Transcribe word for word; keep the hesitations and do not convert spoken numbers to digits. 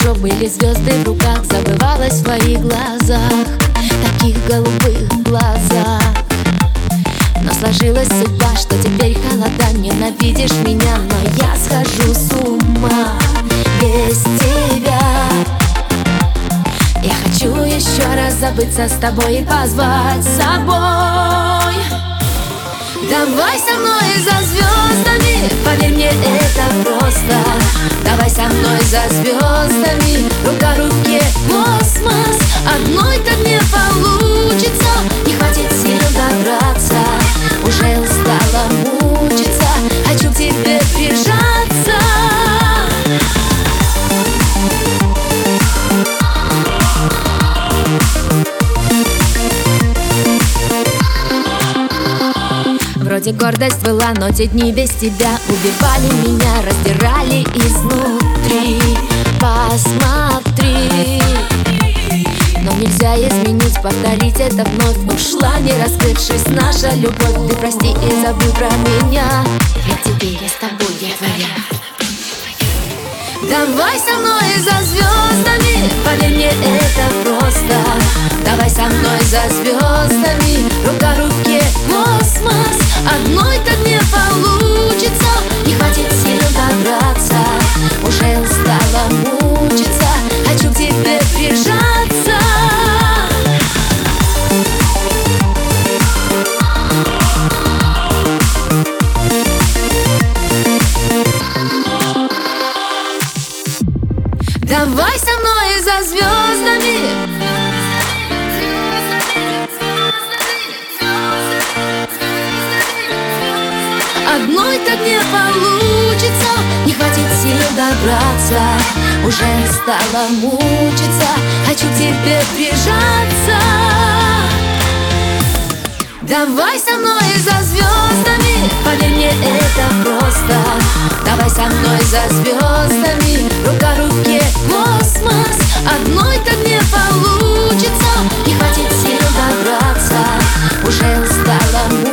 хорошо, были звезды в руках, забывалась в твоих глазах, таких голубых глазах. Но сложилась судьба, что теперь холода, ненавидишь меня, но я схожу с ума без тебя. Я хочу еще раз забыться с тобой и позвать с собой. Давай со мной за звездами, поверь мне, это просто. Давай со мной за звездами, рука в руке космос. Одной так не получится, не хватит сил добраться. Уже устала мучиться, хочу к тебе прижаться. Вроде гордость была, но те дни без тебя убивали меня, раздирали изнутри. Посмотри, но нельзя изменить, повторить это вновь. Ушла, не раскрывшись, наша любовь. Ты прости и забудь про меня. Я тебе, я с тобой, я твоя. Давай со мной за звездами, поверь мне, это просто. Давай со мной за звездами, рука в руке космос. Одной так не получится, не хватит сил добраться. Уже устала мучиться, хочу к тебе прижаться. Давай со мной за звездами. Одной так не получится, не хватит сил добраться. Уже стала мучиться, хочу к тебе прижаться. Давай со мной за звездами, поверь мне, это просто. Давай со мной за звездами, рука в руке космос. Одной так не получится, не хватит сил добраться. Уже устала мучиться.